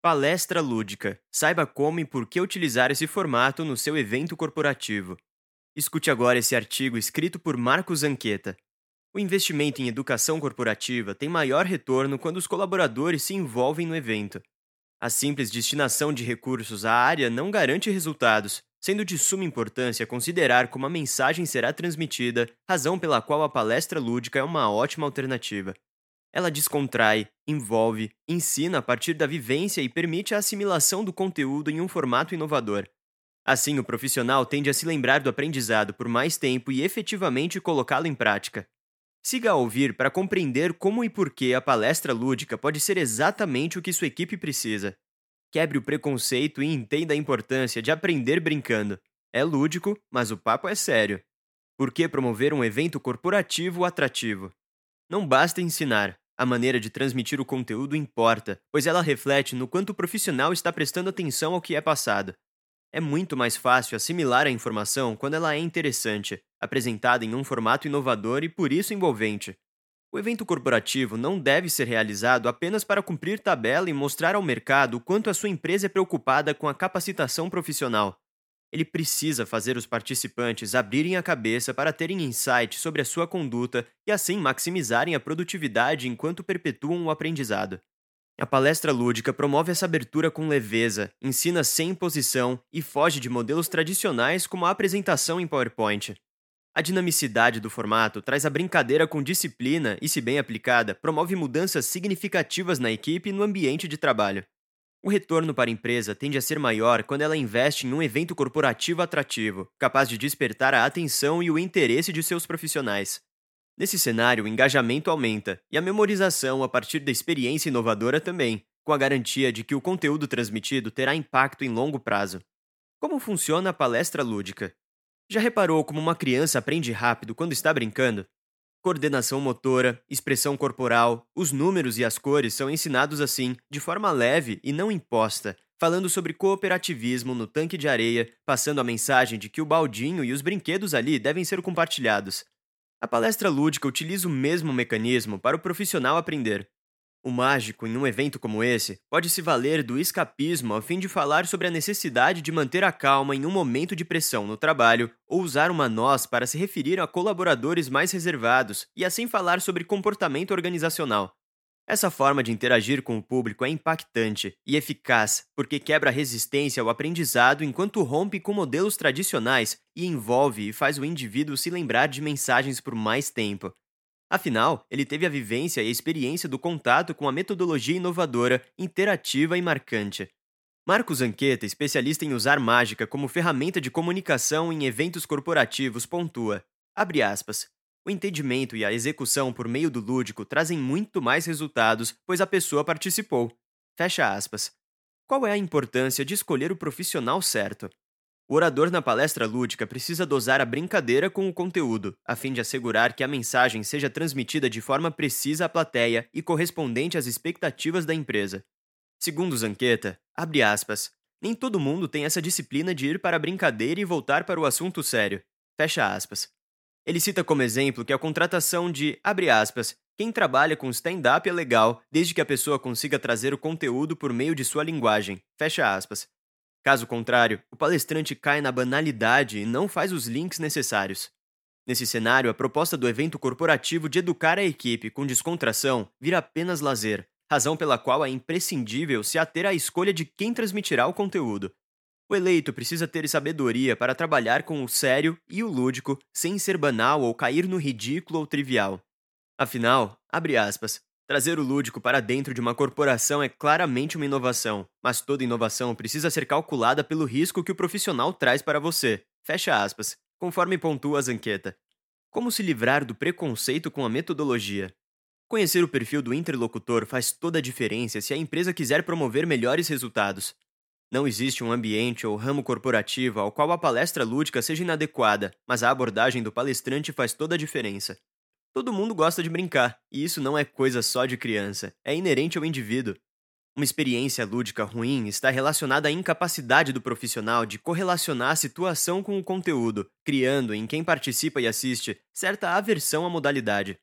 Palestra lúdica. Saiba como e por que utilizar esse formato no seu evento corporativo. Escute agora esse artigo escrito por Marcos Anqueta. O investimento em educação corporativa tem maior retorno quando os colaboradores se envolvem no evento. A simples destinação de recursos à área não garante resultados, sendo de suma importância considerar como a mensagem será transmitida, razão pela qual a palestra lúdica é uma ótima alternativa. Ela descontrai, envolve, ensina a partir da vivência e permite a assimilação do conteúdo em um formato inovador. Assim, o profissional tende a se lembrar do aprendizado por mais tempo e efetivamente colocá-lo em prática. Siga a ouvir para compreender como e por que a palestra lúdica pode ser exatamente o que sua equipe precisa. Quebre o preconceito e entenda a importância de aprender brincando. É lúdico, mas o papo é sério. Por que promover um evento corporativo atrativo? Não basta ensinar. A maneira de transmitir o conteúdo importa, pois ela reflete no quanto o profissional está prestando atenção ao que é passado. É muito mais fácil assimilar a informação quando ela é interessante, apresentada em um formato inovador e por isso envolvente. O evento corporativo não deve ser realizado apenas para cumprir tabela e mostrar ao mercado o quanto a sua empresa é preocupada com a capacitação profissional. Ele precisa fazer os participantes abrirem a cabeça para terem insight sobre a sua conduta e assim maximizarem a produtividade enquanto perpetuam o aprendizado. A palestra lúdica promove essa abertura com leveza, ensina sem imposição e foge de modelos tradicionais como a apresentação em PowerPoint. A dinamicidade do formato traz a brincadeira com disciplina e, se bem aplicada, promove mudanças significativas na equipe e no ambiente de trabalho. O retorno para a empresa tende a ser maior quando ela investe em um evento corporativo atrativo, capaz de despertar a atenção e o interesse de seus profissionais. Nesse cenário, o engajamento aumenta e a memorização a partir da experiência inovadora também, com a garantia de que o conteúdo transmitido terá impacto em longo prazo. Como funciona a palestra lúdica? Já reparou como uma criança aprende rápido quando está brincando? Coordenação motora, expressão corporal, os números e as cores são ensinados assim, de forma leve e não imposta, falando sobre cooperativismo no tanque de areia, passando a mensagem de que o baldinho e os brinquedos ali devem ser compartilhados. A palestra lúdica utiliza o mesmo mecanismo para o profissional aprender. O mágico, em um evento como esse, pode se valer do escapismo a fim de falar sobre a necessidade de manter a calma em um momento de pressão no trabalho, ou usar uma nós para se referir a colaboradores mais reservados e assim falar sobre comportamento organizacional. Essa forma de interagir com o público é impactante e eficaz porque quebra a resistência ao aprendizado enquanto rompe com modelos tradicionais e envolve e faz o indivíduo se lembrar de mensagens por mais tempo. Afinal, ele teve a vivência e a experiência do contato com a metodologia inovadora, interativa e marcante. Marcos Anqueta, especialista em usar mágica como ferramenta de comunicação em eventos corporativos, pontua, abre aspas, o entendimento e a execução por meio do lúdico trazem muito mais resultados, pois a pessoa participou. Fecha aspas. Qual é a importância de escolher o profissional certo? O orador na palestra lúdica precisa dosar a brincadeira com o conteúdo, a fim de assegurar que a mensagem seja transmitida de forma precisa à plateia e correspondente às expectativas da empresa. Segundo Zanqueta, abre aspas, nem todo mundo tem essa disciplina de ir para a brincadeira e voltar para o assunto sério. Fecha aspas. Ele cita como exemplo que a contratação de, abre aspas, quem trabalha com stand-up é legal, desde que a pessoa consiga trazer o conteúdo por meio de sua linguagem. Fecha aspas. Caso contrário, o palestrante cai na banalidade e não faz os links necessários. Nesse cenário, a proposta do evento corporativo de educar a equipe com descontração vira apenas lazer, razão pela qual é imprescindível se ater à escolha de quem transmitirá o conteúdo. O eleito precisa ter sabedoria para trabalhar com o sério e o lúdico sem ser banal ou cair no ridículo ou trivial. Afinal, abre aspas, trazer o lúdico para dentro de uma corporação é claramente uma inovação, mas toda inovação precisa ser calculada pelo risco que o profissional traz para você. Fecha aspas, conforme pontua a Zanqueta. Como se livrar do preconceito com a metodologia? Conhecer o perfil do interlocutor faz toda a diferença se a empresa quiser promover melhores resultados. Não existe um ambiente ou ramo corporativo ao qual a palestra lúdica seja inadequada, mas a abordagem do palestrante faz toda a diferença. Todo mundo gosta de brincar, e isso não é coisa só de criança, é inerente ao indivíduo. Uma experiência lúdica ruim está relacionada à incapacidade do profissional de correlacionar a situação com o conteúdo, criando em quem participa e assiste certa aversão à modalidade.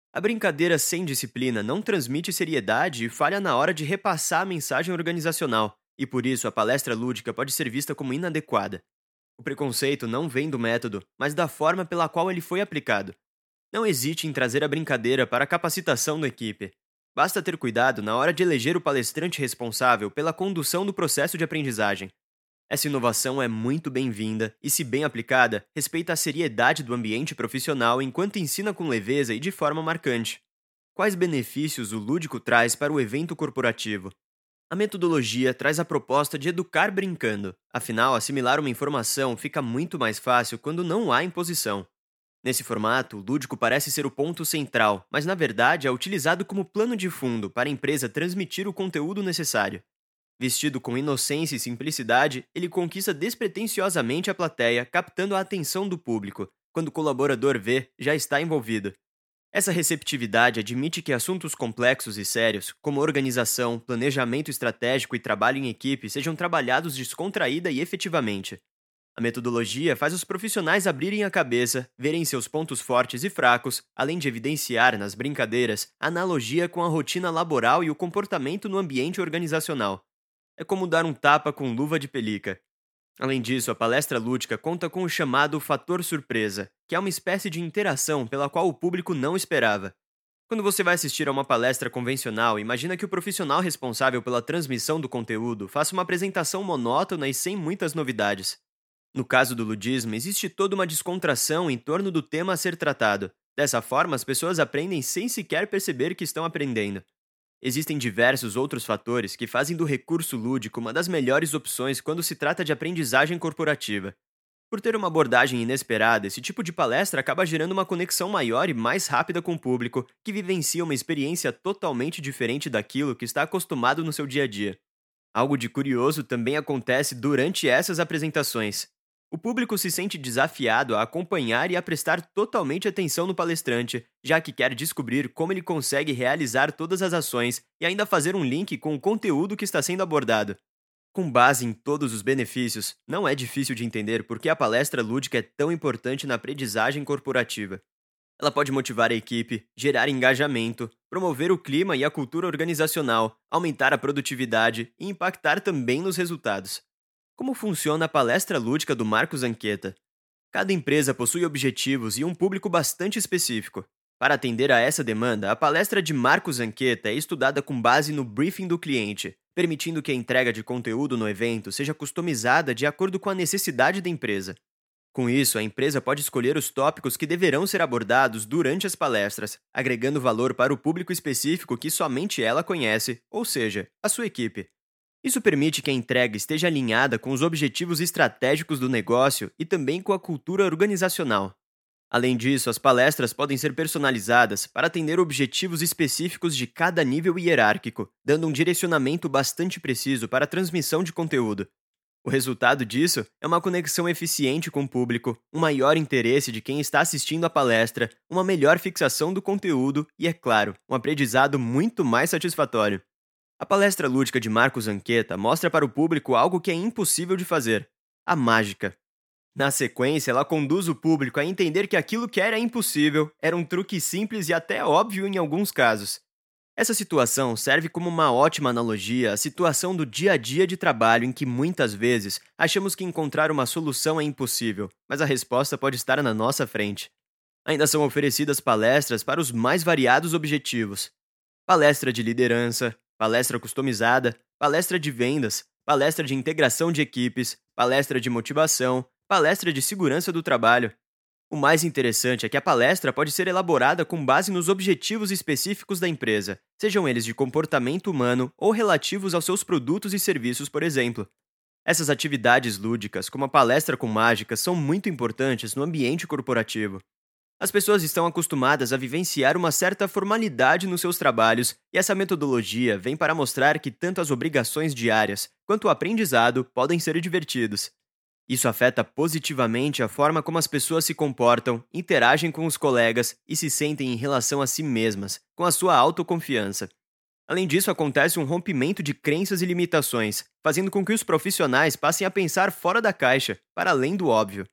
A brincadeira sem disciplina não transmite seriedade e falha na hora de repassar a mensagem organizacional, e por isso a palestra lúdica pode ser vista como inadequada. O preconceito não vem do método, mas da forma pela qual ele foi aplicado. Não hesite em trazer a brincadeira para a capacitação da equipe. Basta ter cuidado na hora de eleger o palestrante responsável pela condução do processo de aprendizagem. Essa inovação é muito bem-vinda e, se bem aplicada, respeita a seriedade do ambiente profissional enquanto ensina com leveza e de forma marcante. Quais benefícios o lúdico traz para o evento corporativo? A metodologia traz a proposta de educar brincando, afinal, assimilar uma informação fica muito mais fácil quando não há imposição. Nesse formato, o lúdico parece ser o ponto central, mas na verdade é utilizado como plano de fundo para a empresa transmitir o conteúdo necessário. Vestido com inocência e simplicidade, ele conquista despretensiosamente a plateia, captando a atenção do público. Quando o colaborador vê, já está envolvido. Essa receptividade admite que assuntos complexos e sérios, como organização, planejamento estratégico e trabalho em equipe, sejam trabalhados descontraída e efetivamente. A metodologia faz os profissionais abrirem a cabeça, verem seus pontos fortes e fracos, além de evidenciar, nas brincadeiras, a analogia com a rotina laboral e o comportamento no ambiente organizacional. É como dar um tapa com luva de pelica. Além disso, a palestra lúdica conta com o chamado fator surpresa, que é uma espécie de interação pela qual o público não esperava. Quando você vai assistir a uma palestra convencional, imagina que o profissional responsável pela transmissão do conteúdo faça uma apresentação monótona e sem muitas novidades. No caso do ludismo, existe toda uma descontração em torno do tema a ser tratado. Dessa forma, as pessoas aprendem sem sequer perceber que estão aprendendo. Existem diversos outros fatores que fazem do recurso lúdico uma das melhores opções quando se trata de aprendizagem corporativa. Por ter uma abordagem inesperada, esse tipo de palestra acaba gerando uma conexão maior e mais rápida com o público, que vivencia uma experiência totalmente diferente daquilo que está acostumado no seu dia a dia. Algo de curioso também acontece durante essas apresentações. O público se sente desafiado a acompanhar e a prestar totalmente atenção no palestrante, já que quer descobrir como ele consegue realizar todas as ações e ainda fazer um link com o conteúdo que está sendo abordado. Com base em todos os benefícios, não é difícil de entender por que a palestra lúdica é tão importante na aprendizagem corporativa. Ela pode motivar a equipe, gerar engajamento, promover o clima e a cultura organizacional, aumentar a produtividade e impactar também nos resultados. Como funciona a palestra lúdica do Marcos Anqueta? Cada empresa possui objetivos e um público bastante específico. Para atender a essa demanda, a palestra de Marcos Anqueta é estudada com base no briefing do cliente, permitindo que a entrega de conteúdo no evento seja customizada de acordo com a necessidade da empresa. Com isso, a empresa pode escolher os tópicos que deverão ser abordados durante as palestras, agregando valor para o público específico que somente ela conhece, ou seja, a sua equipe. Isso permite que a entrega esteja alinhada com os objetivos estratégicos do negócio e também com a cultura organizacional. Além disso, as palestras podem ser personalizadas para atender objetivos específicos de cada nível hierárquico, dando um direcionamento bastante preciso para a transmissão de conteúdo. O resultado disso é uma conexão eficiente com o público, um maior interesse de quem está assistindo à palestra, uma melhor fixação do conteúdo e, é claro, um aprendizado muito mais satisfatório. A palestra lúdica de Marcos Anqueta mostra para o público algo que é impossível de fazer: a mágica. Na sequência, ela conduz o público a entender que aquilo que era impossível era um truque simples e até óbvio em alguns casos. Essa situação serve como uma ótima analogia à situação do dia a dia de trabalho em que muitas vezes achamos que encontrar uma solução é impossível, mas a resposta pode estar na nossa frente. Ainda são oferecidas palestras para os mais variados objetivos: palestra de liderança, palestra customizada, palestra de vendas, palestra de integração de equipes, palestra de motivação, palestra de segurança do trabalho. O mais interessante é que a palestra pode ser elaborada com base nos objetivos específicos da empresa, sejam eles de comportamento humano ou relativos aos seus produtos e serviços, por exemplo. Essas atividades lúdicas, como a palestra com mágica, são muito importantes no ambiente corporativo. As pessoas estão acostumadas a vivenciar uma certa formalidade nos seus trabalhos, e essa metodologia vem para mostrar que tanto as obrigações diárias quanto o aprendizado podem ser divertidos. Isso afeta positivamente a forma como as pessoas se comportam, interagem com os colegas e se sentem em relação a si mesmas, com a sua autoconfiança. Além disso, acontece um rompimento de crenças e limitações, fazendo com que os profissionais passem a pensar fora da caixa, para além do óbvio.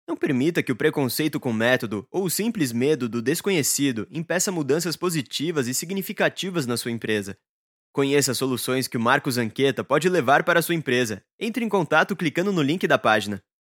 Não permita que o preconceito com o método ou o simples medo do desconhecido impeça mudanças positivas e significativas na sua empresa. Conheça as soluções que o Marcos Anqueta pode levar para a sua empresa. Entre em contato clicando no link da página.